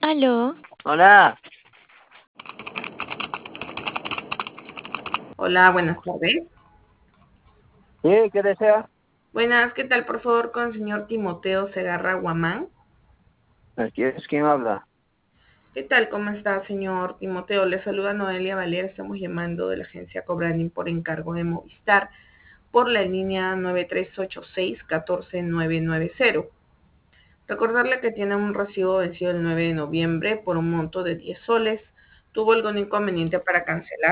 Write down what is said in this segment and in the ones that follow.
Aló, Hola, Hola, buenas tardes. sí, ¿qué desea? Buenas, ¿qué tal? Por favor, con el señor Timoteo Segarra Guamán. Aquí es quien habla. ¿Qué tal? ¿Cómo está, señor Timoteo? Le saluda Noelia Valera. Estamos llamando de la agencia Cobrani por encargo de Movistar por la línea 9386-14990. Recordarle que tiene un recibo vencido el 9 de noviembre por un monto de 10 soles. ¿Tuvo algún inconveniente para cancelar?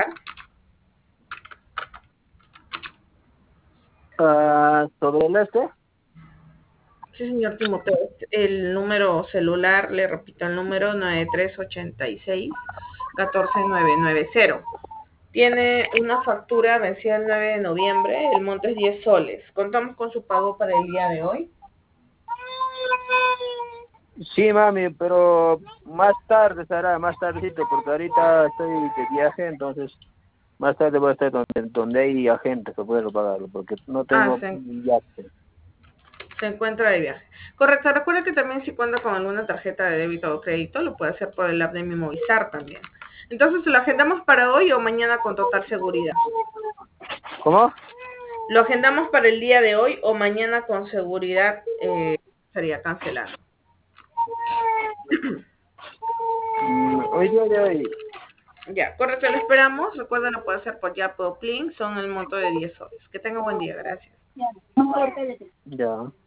¿Sobre el este? Sí, señor Timoteo. El número celular, le repito, el número 9386-14990. Tiene una factura vencida el 9 de noviembre, el monto es 10 soles. Contamos con su pago para el día de hoy. Sí, mami, pero más tarde será, más tardecito, porque ahorita estoy de viaje, entonces más tarde voy a estar donde hay agentes que pueden pagarlo, porque no Ah, tengo se, yate. se encuentra de viaje. Correcto, recuerde que también si cuenta con alguna tarjeta de débito o crédito, lo puede hacer por el app de Mi Movistar también. Entonces, ¿lo agendamos para hoy o mañana con total seguridad? ¿Cómo? Lo agendamos para el día de hoy o mañana con seguridad estaría cancelando. Hoy día de hoy. Ya, correcto, lo esperamos. Recuerden, lo puede hacer por Yapo o Plin. Son el monto de 10 soles. Que tenga buen día, gracias. Ya.